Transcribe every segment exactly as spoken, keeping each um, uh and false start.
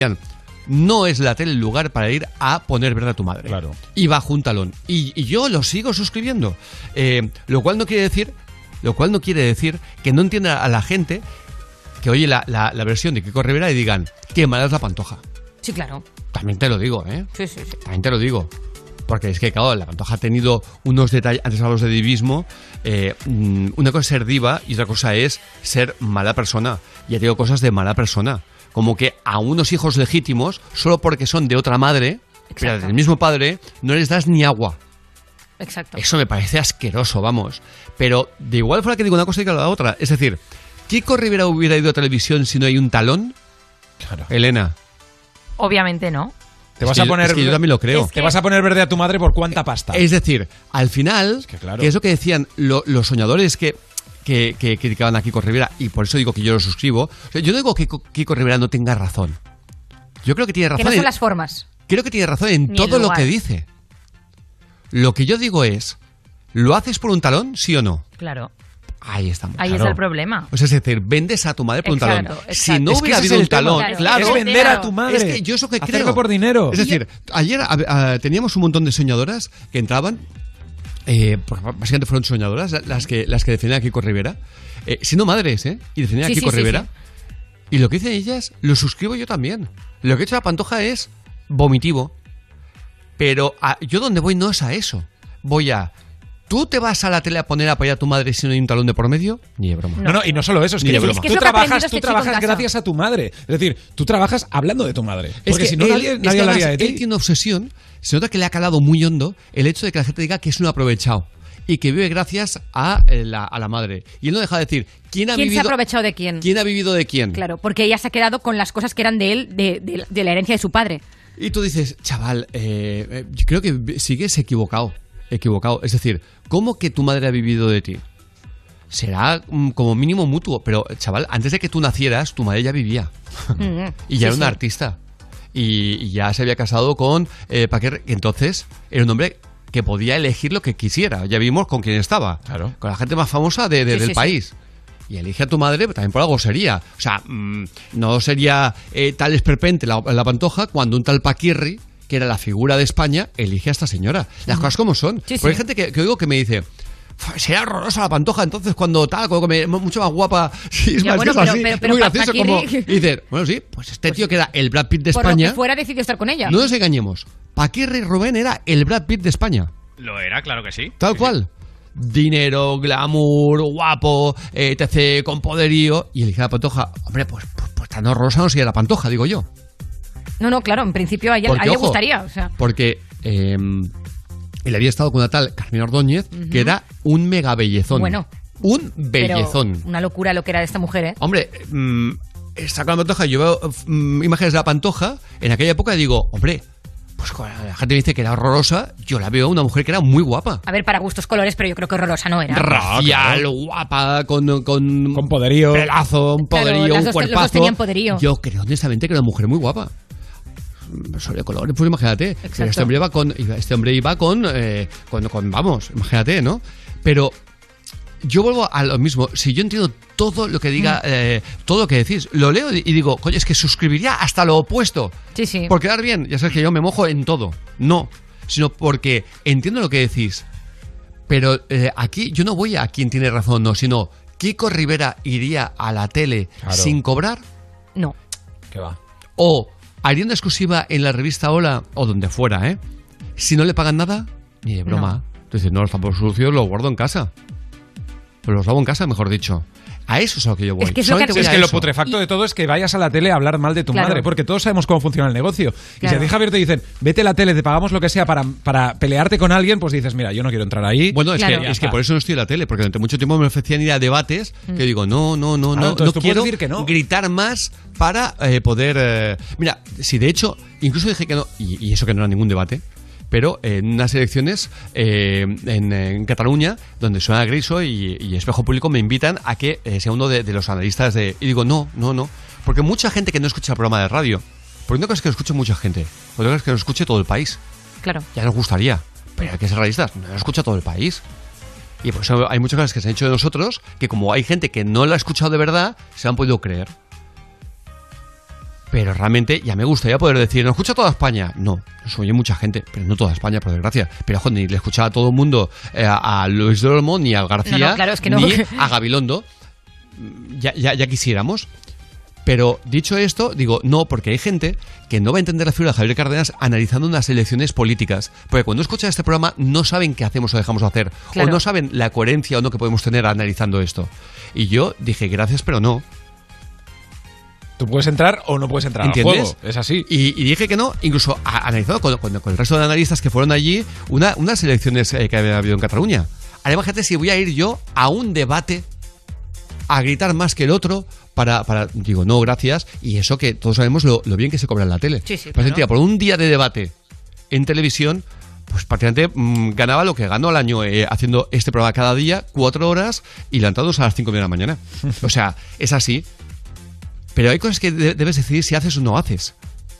no es la tele el lugar para ir a poner verde a tu madre. Claro. Y bajo un talón. Y, y yo lo sigo suscribiendo. Eh, lo cual no quiere decir, lo cual no quiere decir que no entienda a la gente que oye la, la, la versión de Kiko Rivera y digan, qué mala es la Pantoja. Sí, claro. También te lo digo, ¿eh? Sí, sí, sí. También te lo digo. Porque es que, claro, la Pantoja ha tenido unos detalles, antes hablamos de divismo, eh, una cosa es ser diva y otra cosa es ser mala persona. Ya digo cosas de mala persona. Como que a unos hijos legítimos, solo porque son de otra madre, Exacto. pero del mismo padre, no les das ni agua. Exacto. Eso me parece asqueroso, vamos. Pero de igual forma que digo una cosa y que la otra. Es decir, ¿Kiko Rivera hubiera ido a televisión si no hay un talón? Claro. Elena. Obviamente no. Te vas es a que, poner, es que yo también lo creo. Es que... Te vas a poner verde a tu madre por cuánta pasta. Es decir, al final, es que, claro. que es lo que decían lo, los soñadores que, que, que criticaban a Kiko Rivera, y por eso digo que yo lo suscribo. O sea, yo no digo que Kiko Rivera no tenga razón. Yo creo que tiene razón. Que no son en, las formas. Creo que tiene razón en Ni todo lo que lugar. dice. Lo que yo digo es, ¿lo haces por un talón, sí o no? Claro. Ahí estamos. Ahí claro. está el problema. O sea, es decir, vendes a tu madre por Exacto, un talón. exacto. Si no es que hubiera ese habido es un el tema. talón, claro. claro. Es vender a tu madre. Es que yo eso que Hacer creo. algo por dinero. Es decir, ayer a, a, teníamos un montón de soñadoras que entraban, eh, porque básicamente fueron soñadoras las que, las que defendían a Kiko Rivera, eh, siendo madres, ¿eh? Y defendían Sí, a Kiko sí, sí, Rivera. sí. Y lo que dicen ellas, lo suscribo yo también. Lo que ha hecho la Pantoja es vomitivo. Pero a, yo donde voy no es a eso. Voy a... ¿Tú te vas a la tele a poner a apoyar a tu madre si no hay un talón de por medio? Ni de broma. No, no, y no solo eso, es que, Ni de tú, broma. Es que tú es lo que ha trabajas, aprendido tú este chico en trabajas casa. gracias a tu madre. Es decir, tú trabajas hablando de tu madre. Es Porque que si no, él, nadie, es nadie que hablaría además de ti. él tiene obsesión, se nota que le ha calado muy hondo el hecho de que la gente diga que es un aprovechado y que vive gracias a eh, la, a la madre. Y él no deja de decir, ¿quién ha ¿Quién vivido se ha aprovechado de quién? ¿Quién ha vivido de quién? Claro, porque ella se ha quedado con las cosas que eran de él, de, de, de la herencia de su padre. Y tú dices, chaval, eh, eh, yo creo que sigues equivocado. Equivocado. Es decir, ¿cómo que tu madre ha vivido de ti? Será mm, como mínimo mutuo, pero chaval, antes de que tú nacieras, tu madre ya vivía. Mm-hmm. y ya Sí, era una sí. artista. Y, y ya se había casado con eh, Paquer, que entonces era un hombre que podía elegir lo que quisiera. Ya vimos con quién estaba. Claro. Con la gente más famosa de, de, Sí, del sí, país. Y elige a tu madre también por algo sería. O sea, mmm, no sería eh, tal esperpente la, la Pantoja cuando un tal Paquirri, que era la figura de España, elige a esta señora. Las cosas como son. Sí, Porque hay sí. gente que, que oigo que me dice, será horrorosa la Pantoja, entonces cuando tal, como que me, mucho más guapa. Sí, es Ya, más bueno, que pero- así. pero- Es pero muy pa- gracioso Paquirri- como... Y dices, bueno, sí, pues este tío que era el Brad Pitt de Por lo España... que fuera decidió estar con ella. No nos engañemos. Paquirri Rubén era el Brad Pitt de España. Lo era, claro que sí. Tal Sí, cual. Dinero, glamour, guapo, eh, etc, con poderío. Y elige a la Pantoja. Hombre, pues, pues, pues tan horrorosa no sería la Pantoja, digo yo. No, no, claro, en principio a ella, Porque, a ella ojo, le gustaría. O sea. Porque eh, él había estado con una tal Carmen Ordóñez, Ujú. que era un mega bellezón. Bueno. Un Pero bellezón. una locura lo que era de esta mujer, ¿eh? Hombre, mm, está con la Pantoja. Yo veo mm, imágenes de la Pantoja en aquella época y digo, hombre, pues cuando la gente me dice que era horrorosa, yo la veo una mujer que era muy guapa. A ver, para gustos colores, pero yo creo que horrorosa no era. Racial, claro. guapa, con, con, Con poderío. pelazo, un Claro, poderío, las un dos- los dos cuerpazo. tenían poderío. Yo creo honestamente que era una mujer muy guapa. Sobre colores, pues imagínate. Pero Exacto. este hombre iba con, iba- este hombre iba con, eh, con, con, vamos, imagínate, ¿no? Pero yo vuelvo a lo mismo. Si yo entiendo todo lo que diga, Mm. eh, todo lo que decís, lo leo y digo, coño, es que suscribiría hasta lo opuesto. Sí, sí. Por quedar bien, ya sabes que yo me mojo en todo. No, sino porque entiendo lo que decís. Pero eh, aquí yo no voy a quien tiene razón o no, sino ¿Kiko Rivera iría a la tele Claro. sin cobrar? No. ¿Qué va? ¿O haría una exclusiva en la revista Hola o donde fuera, eh? Si no le pagan nada, ni de broma. Tú dices, no, los tampos sucios los guardo en casa. Pero los lavo en casa, mejor dicho. A eso es a lo que yo voy. Es que es lo Solamente que- voy Es a que lo eso. putrefacto de todo es que vayas a la tele a hablar mal de tu Claro. madre, porque todos sabemos cómo funciona el negocio. Y Claro. si a ti, Javier, te dicen, vete a la tele, te pagamos lo que sea para, para pelearte con alguien, pues dices, mira, yo no quiero entrar ahí. Bueno, es, Claro. que, Ya es que está. por eso no estoy en la tele, porque durante mucho tiempo me ofrecían ir a debates que digo, no, no, no, Claro, no, entonces no tú puedes quiero decir que no. gritar más para eh, poder... eh, Mira, si de hecho, incluso dije que no, y, y eso que no era ningún debate, pero en unas elecciones eh, en, en Cataluña, donde suena Griso y, y Espejo Público, me invitan a que eh, sea uno de, de los analistas de... Y digo, no, no, no, porque mucha gente que no escucha el programa de radio, porque una cosa es que lo escuche mucha gente, otra cosa es que lo escuche todo el país. Claro. Ya nos gustaría, pero hay que ser realistas, no lo escucha todo el país. Y por eso hay muchas cosas que se han hecho de nosotros que como hay gente que no lo ha escuchado de verdad, se han podido creer. pero realmente ya me gustaría poder decir, ¿no escucha toda España? No, nos oye mucha gente, pero no toda España, por desgracia. Pero ojo, ni le escuchaba a todo el mundo, eh, a Luis de Olmo, ni a García, no, no, claro, es que no. ni a Gabilondo. Ya, ya, ya quisiéramos. Pero dicho esto, digo, no, porque hay gente que no va a entender la figura de Javier Cárdenas analizando unas elecciones políticas. Porque cuando escuchan este programa no saben qué hacemos o dejamos de hacer. Claro. O no saben la coherencia o no que podemos tener analizando esto. Y yo dije, gracias, pero no. Tú puedes entrar o no puedes entrar ¿Entiendes? al juego, es así. Y, y dije que no, incluso a, analizado con, con, con el resto de analistas que fueron allí, una, unas elecciones eh, que había habido en Cataluña. Ahora imagínate si voy a ir yo a un debate a gritar más que el otro para, para digo, no, gracias, y eso que todos sabemos lo, lo bien que se cobra en la tele. Sí, sí, pues claro. Tía, por un día de debate en televisión, pues prácticamente mmm, ganaba lo que ganó al año eh, haciendo este programa cada día, cuatro horas, y levantándose a las cinco de la mañana. O sea, es así. Pero hay cosas que de- debes decidir si haces o no haces.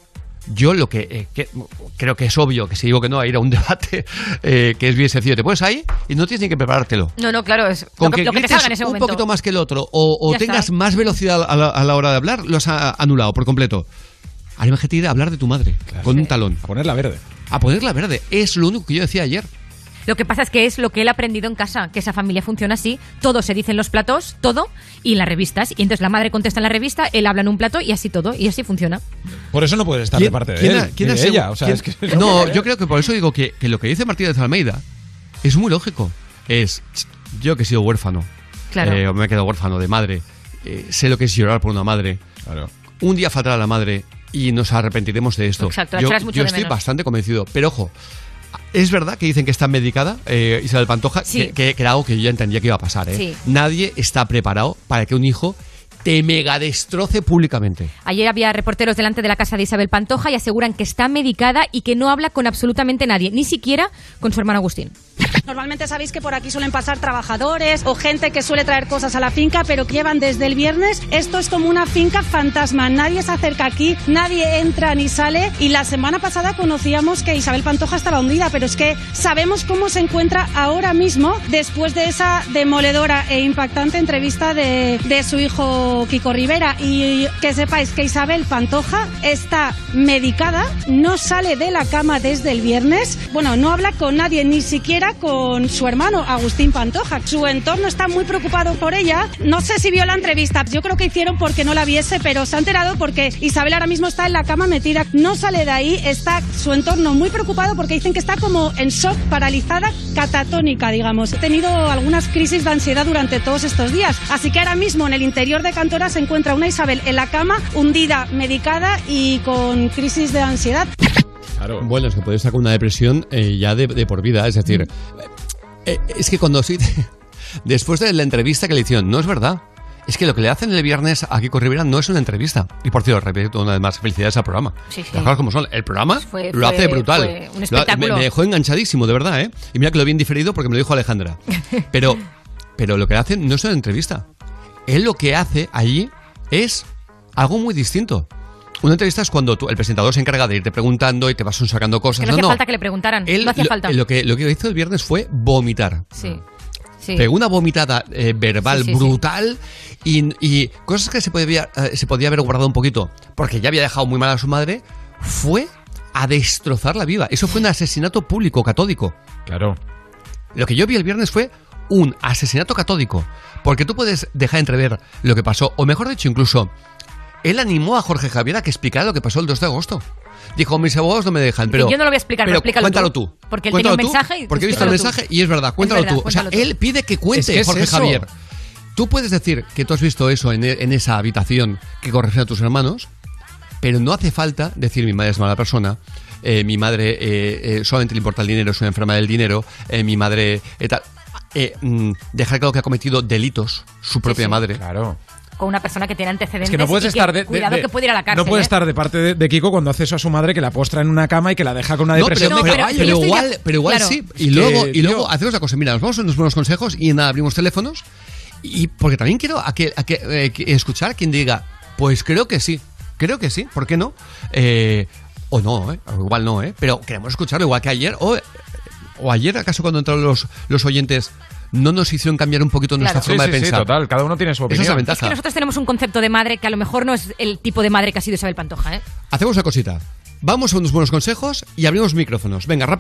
Yo lo que, eh, que creo que es obvio, que si digo que no, a ir a un debate, eh, que es bien sencillo, te puedes ahí y no tienes ni que preparártelo. No, no, claro, es Con lo que, que, lo que te grites salga en ese un momento. poquito más que el otro o, o Ya tengas está. más velocidad a la, a la hora de hablar, lo has a- anulado por completo. Ahora imagínate ir a hablar de tu madre Claro. con Sí. un talón. A ponerla verde. A ponerla verde. Es lo único que yo decía ayer. Lo que pasa es que es lo que él ha aprendido en casa, que esa familia funciona así, todo se dice en los platos, todo, y en las revistas. Y entonces la madre contesta en la revista, él habla en un plato y así todo, y así funciona. Por eso no puedes estar de parte de quién él. ha- quién ni ha de asegu- ella. O sea, quién- es que no, yo creo que por eso digo que, que lo que dice Martínez Almeida es muy lógico. Es, yo que he sido huérfano, Claro. eh, o me he quedado huérfano de madre, eh, sé lo que es llorar por una madre. Claro. Un día faltará la madre y nos arrepentiremos de esto. Exacto, la yo echarás mucho yo de estoy menos. bastante convencido. Pero ojo, es verdad que dicen que está medicada eh, Isabel Pantoja, Sí. que, que, que era algo que yo ya entendía que iba a pasar. ¿eh? Sí. Nadie está preparado para que un hijo te mega destroce públicamente. Ayer había reporteros delante de la casa de Isabel Pantoja y aseguran que está medicada y que no habla con absolutamente nadie, ni siquiera con su hermano Agustín. Normalmente sabéis que por aquí suelen pasar trabajadores o gente que suele traer cosas a la finca, pero que llevan desde el viernes. Esto es como una finca fantasma. Nadie se acerca aquí, nadie entra ni sale. Y la semana pasada conocíamos que Isabel Pantoja estaba hundida, pero es que sabemos cómo se encuentra ahora mismo después de esa demoledora e impactante entrevista de, de su hijo Kiko Rivera. Y que sepáis que Isabel Pantoja está medicada, no sale de la cama desde el viernes. Bueno, no habla con nadie, ni siquiera con su hermano Agustín Pantoja. Su entorno está muy preocupado por ella. No sé si vio la entrevista. Yo creo que hicieron porque no la viese, pero se ha enterado porque Isabel ahora mismo está en la cama metida. No sale de ahí. Está su entorno muy preocupado porque dicen que está como en shock, paralizada, catatónica, digamos. Ha tenido algunas crisis de ansiedad durante todos estos días. Así que ahora mismo en el interior de Cantora se encuentra una Isabel en la cama, hundida, medicada y con crisis de ansiedad. Claro. Bueno, es que puedes estar con una depresión eh, ya de, de por vida. Es decir, eh, es que cuando sí, después de la entrevista que le hicieron, no es verdad. Es que lo que le hacen el viernes a Kiko Rivera no es una entrevista. Y por cierto, repito una vez más, felicidades al programa. Sí, sí. Las cosas como son. El programa Fue- lo fue- hace brutal. fue un Lo- espectáculo. me, me dejó enganchadísimo, de verdad, ¿eh? Y mira que lo vi en diferido porque me lo dijo Alejandra. Pero, pero lo que hacen no es una entrevista. Él lo que hace allí es algo muy distinto. Una entrevista es cuando tú, el presentador se encarga de irte preguntando y te vas sacando cosas. Que no hacía falta que le preguntaran. Él, no hacía lo, falta. Lo que, lo que hizo el viernes fue vomitar. Sí. Sí. Pegó una vomitada eh, verbal Sí, sí, sí. brutal y, y cosas que se podía, eh, se podía haber guardado un poquito porque ya había dejado muy mal a su madre. Fue a destrozarla viva. Eso fue un asesinato público catódico. Claro. Lo que yo vi el viernes fue un asesinato catódico. Porque tú puedes dejar entrever lo que pasó, o mejor dicho, incluso él animó a Jorge Javier a que explicara lo que pasó el dos de agosto. Dijo, mis abogados no me dejan, pero... Yo no lo voy a explicar, pero explícalo cuéntalo tú. tú. Porque él Cuéntalo tenía un tú, mensaje y Porque he visto el explícalo mensaje tú. y es verdad, cuéntalo verdad, tú. O sea, cuéntalo tú. él pide que cuente, Es que es Jorge eso. Javier. Tú puedes decir que tú has visto eso en, en esa habitación que corresponde a tus hermanos, pero no hace falta decir mi madre es mala persona, eh, mi madre eh, eh, solamente le importa el dinero, es una enferma del dinero, eh, mi madre... eh, tal. Eh, mm, dejar claro que ha cometido delitos su propia sí. madre. Claro. Con una persona que tiene antecedentes. Es que no puedes y estar que, de, de- Cuidado de- que puede ir a la cárcel. No puedes ¿eh? estar de parte de, de Kiko cuando hace eso a su madre, que la postra en una cama y que la deja con una No, depresión. pero, de pero- caballo. pero yo estoy igual, de- pero igual claro. sí. Y Es luego, que, y luego tío. hacemos una cosa. Mira, nos vamos a unos buenos consejos y nada, abrimos teléfonos. Y porque también quiero a que, a que, eh, que escuchar a quien diga, pues creo que sí, creo que sí, ¿por qué no? Eh, o no, ¿eh? O igual no, ¿eh? Pero queremos escucharlo igual que ayer. O, o ayer, ¿acaso cuando entraron los, los oyentes no nos hicieron cambiar un poquito nuestra Claro. forma Sí, de sí, sí, pensar. total. Cada uno tiene su Esa es la opinión. ventaja. Es que nosotros tenemos un concepto de madre que a lo mejor no es el tipo de madre que ha sido Isabel Pantoja, ¿eh? Hacemos una cosita. Vamos a unos buenos consejos y abrimos micrófonos. Venga, rápido.